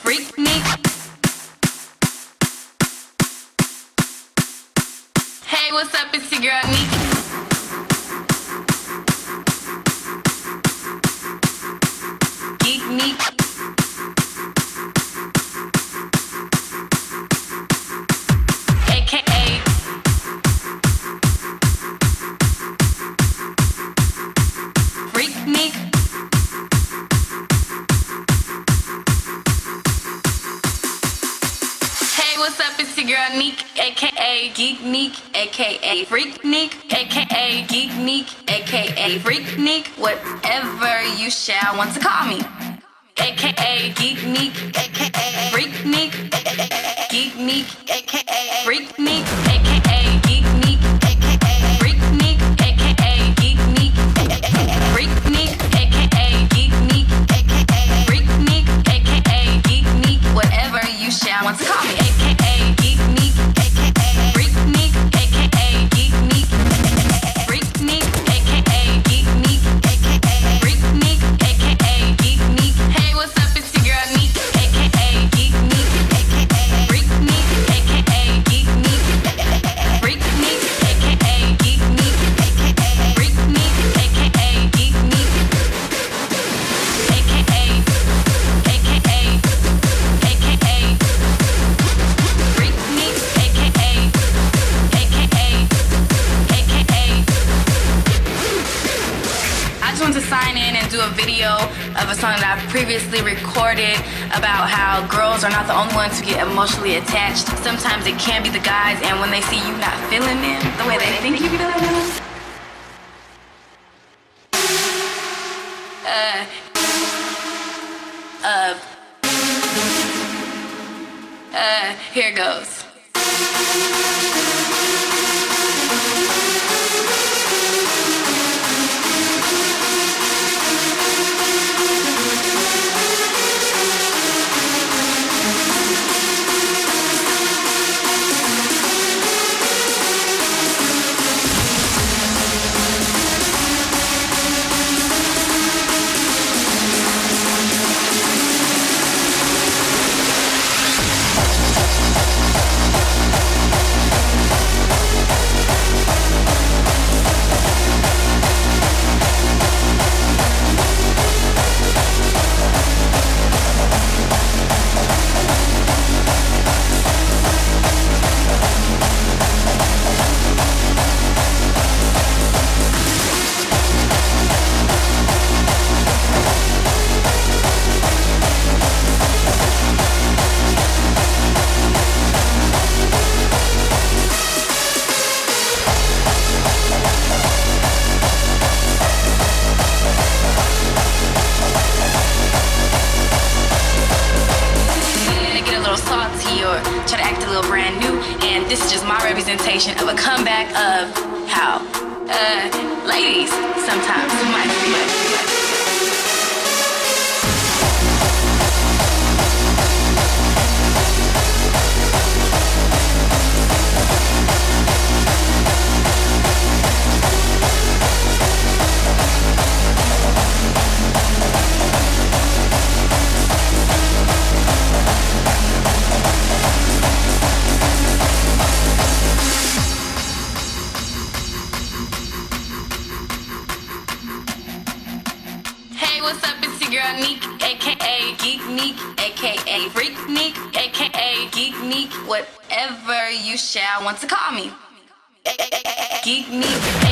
Freak Neek. Hey, what's up? It's your girl Neek. Geek Neek. AKA Freak Neek. Hey, what's up? It's your girl Neek, aka Geek Neek, aka Freak Neek, aka Geek Neek, aka Freak Neek, whatever you shall want to call me. AKA Geek Neek, aka Freak Neek, Geek Neek, aka Freak Neek, aka Geek Neek, aka Freak Neek, aka Geek Neek, Freak Neek, aka Geek Neek, aka Freak Neek, aka Geek Neek, whatever you shall want to call me. AKA Geek Neek, aka Freak Neek, aka Geek Neek, Freak Neek, aka Geek Neek, aka Freak Neek, aka Geek Neek. Hey, what's up? It's your girl Neek, aka Geek Neek, aka Freak Neek, aka Geek Neek, Freak Neek, aka Geek Neek, aka Freak Neek, aka Geek Neek, aka Freak Neek, aka. I just want to sign in and do a video of a song that I've previously recorded about how girls are not the only ones to get emotionally attached. Sometimes it can be the guys, and when they see you not feeling them the way they think you feeling them. Here goes. Or try to act a little brand new, and this is just my representation of a comeback of how ladies sometimes might feel. What's up? It's your girl Neek, aka Geek Neek, aka Freak Neek, aka Geek Neek, whatever you shall want to call me. Geek Neek.